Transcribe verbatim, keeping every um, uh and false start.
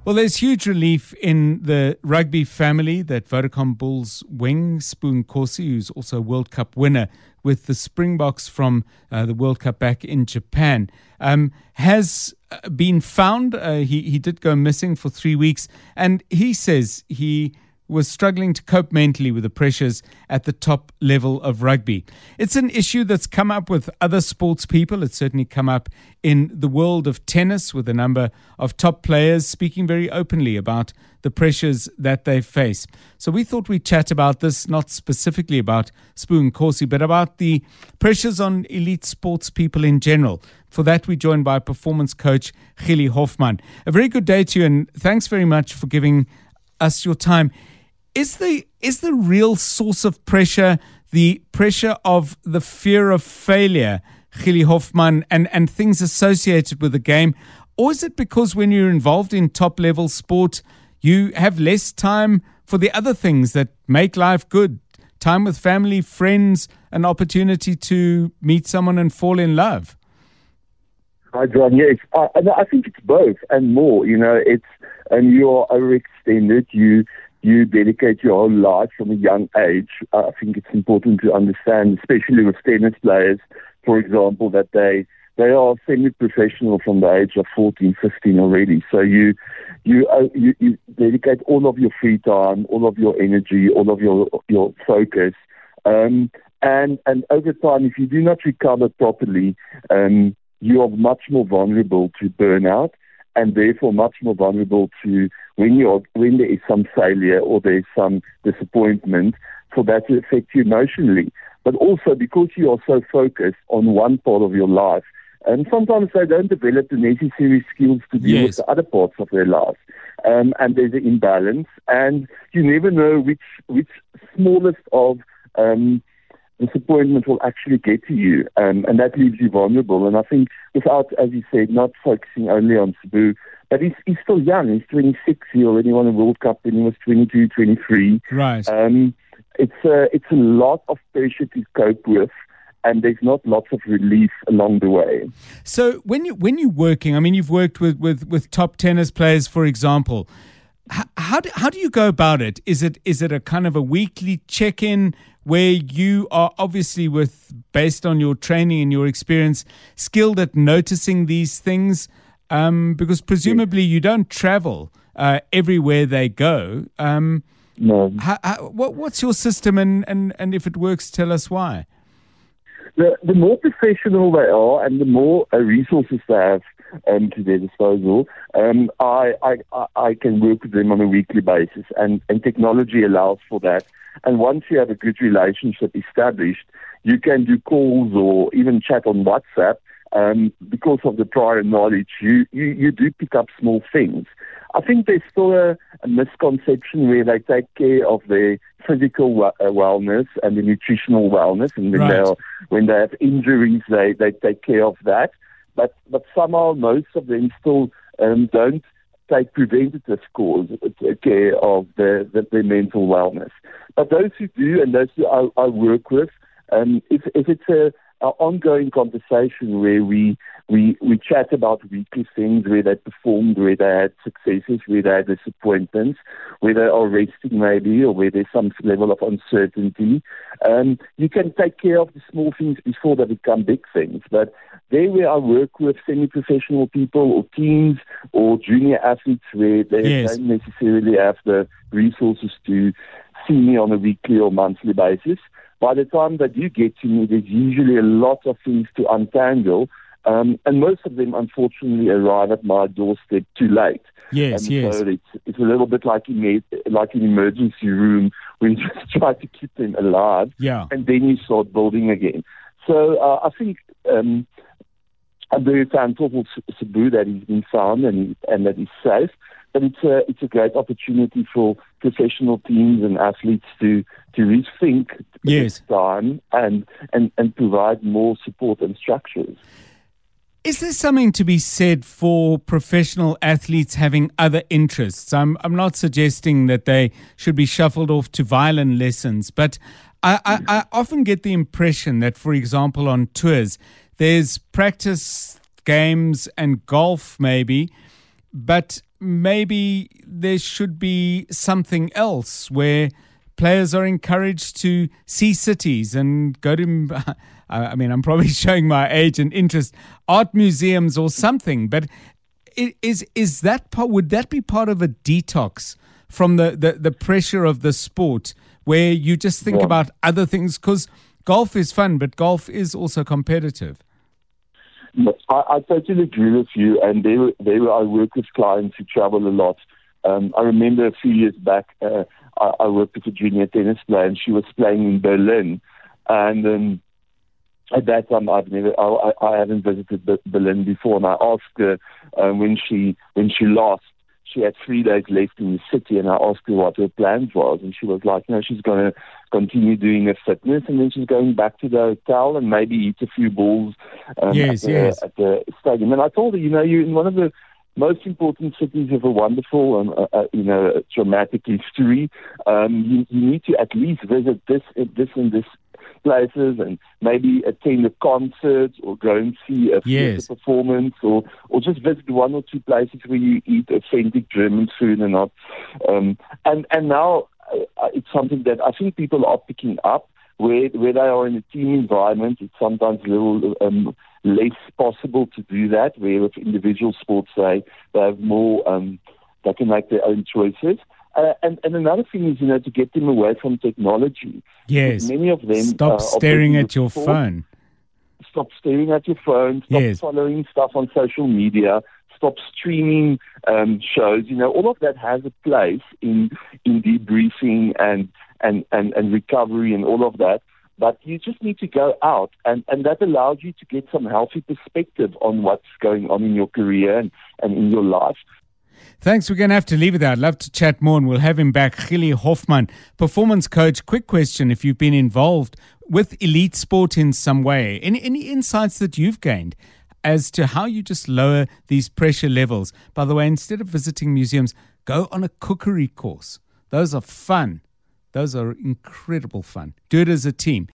Well, there's huge relief in the rugby family that Vodacom Bulls wing, Spoon Corsi, who's also a World Cup winner with the Springboks from uh, the World Cup back in Japan, um, has been found. Uh, he, he did go missing for three weeks, and he says he was struggling to cope mentally with the pressures at the top level of rugby. It's an issue that's come up with other sports people. It's certainly come up in the world of tennis with a number of top players speaking very openly about the pressures that they face. So we thought we'd chat about this, not specifically about Spoon Corsi, but about the pressures on elite sports people in general. For that, we're joined by performance coach Gili Hoffmann. A very good day to you, and thanks very much for giving us your time. Is the is the real source of pressure the pressure of the fear of failure, Gili Hoffmann, and, and things associated with the game? Or is it because when you're involved in top-level sport, you have less time for the other things that make life good? Time with family, friends, an opportunity to meet someone and fall in love? Hi, John. Yes, I, I think it's both and more. You know, it's and you're overextended. You you dedicate your whole life from a young age. I think it's important to understand, especially with tennis players, for example, that they they are semi-professional from the age of fourteen, fifteen already. So you you uh, you, you dedicate all of your free time, all of your energy, all of your your focus. Um, and and over time, if you do not recover properly, um, you are much more vulnerable to burnout, and therefore much more vulnerable to when you when there is some failure or there is some disappointment, for that to affect you emotionally. But also because you are so focused on one part of your life, and sometimes they don't develop the necessary skills to deal Yes. with the other parts of their life, um, and there's an imbalance, and you never know which which smallest of um, disappointment will actually get to you, um, and that leaves you vulnerable. And I think without, as you said, not focusing only on Sabu, but he's, he's still young. He's twenty-six. He already won a World Cup when he was twenty-two, twenty-three. Right. Um, it's, a, it's a lot of pressure to cope with, and there's not lots of relief along the way. So when you when you're working, I mean, you've worked with, with, with top tennis players, for example. How, how do how do you go about it? Is it is it a kind of a weekly check-in where you are obviously, with based on your training and your experience, skilled at noticing these things? Um, because presumably you don't travel uh, everywhere they go. Um, No. how, how, what what's your system, and, and, and if it works, tell us why. The, the more professional they are and the more uh, resources they have um, to their disposal, um, I, I, I can work with them on a weekly basis, and, and technology allows for that. And once you have a good relationship established, you can do calls or even chat on WhatsApp. Um, because of the prior knowledge, you, you, you do pick up small things. I think there's still a, a misconception where they take care of their physical w- uh, wellness and the nutritional wellness, and when, Right. they are, when they have injuries, they, they take care of that. But but somehow most of them still um, don't take preventative course, uh, care of their, their, their mental wellness. But those who do, and those who I, I work with, um, if, if it's a Our ongoing conversation where we, we we chat about weekly things, where they performed, where they had successes, where they had disappointments, where they are resting maybe, or where there's some level of uncertainty. Um, you can take care of the small things before they become big things. But there where I work with semi-professional people or teams or junior athletes where they Yes. don't necessarily have the resources to see me on a weekly or monthly basis, by the time they do get to me, there's usually a lot of things to untangle, um, and most of them, unfortunately, arrive at my doorstep too late. Yes, and yes. so it's, it's a little bit like, in, like an emergency room where you just try to keep them alive, Yeah. and then you start building again. So uh, I think um, I'm very thankful for Sabu that he's been found and, and that he's safe. But it's a it's a great opportunity for professional teams and athletes to to rethink Yes. this time and, and, and provide more support and structures. Is there something to be said for professional athletes having other interests? I'm I'm not suggesting that they should be shuffled off to violin lessons, but I, I, I often get the impression that, for example, on tours, there's practice games and golf maybe, but maybe there should be something else where players are encouraged to see cities and go to, I mean, I'm probably showing my age and interest, art museums or something. But is is that part, would that be part of a detox from the, the, the pressure of the sport, where you just think Yeah. about other things? Because golf is fun, but golf is also competitive. But I, I totally agree with you. And there, there I work with clients who travel a lot. Um, I remember a few years back, uh, I, I worked with a junior tennis player, and she was playing in Berlin. And um, at that time, I've never, I, I haven't visited Berlin before. And I asked her uh, when she when she lost. She had three days left in the city, and I asked her what her plans was, and she was like, "No, she's going to continue doing her fitness, and then she's going back to the hotel and maybe eat a few balls um, Yes, at, the, yes. at the stadium." And I told her, "You know, you're in one of the most important cities of a wonderful and uh, uh, you know dramatic history. Um, you, you need to at least visit this, this, and this." places, and maybe attend a concert or go and see a Yes. theatre performance, or or just visit one or two places where you eat authentic German food and not. Um, and and now uh, it's something that I think people are picking up. Where where they are in a team environment, it's sometimes a little um, less possible to do that. Where with individual sports, they they have more, um, they can make their own choices. Uh, and, and another thing is, you know, to get them away from technology. Yes. Many of them Stop uh, are staring busy at with your sport. phone. Stop staring at your phone. Stop Yes. following stuff on social media. Stop streaming um, shows. You know, all of that has a place in in debriefing and and, and, and recovery and all of that. But you just need to go out, and, and that allows you to get some healthy perspective on what's going on in your career and, and in your life. Thanks. We're going to have to leave it there. I'd love to chat more, and we'll have him back. Gili Hoffmann, performance coach. Quick question: if you've been involved with elite sport in some way, any any insights that you've gained as to how you just lower these pressure levels? By the way, instead of visiting museums, go on a cookery course. Those are fun. Those are incredible fun. Do it as a team.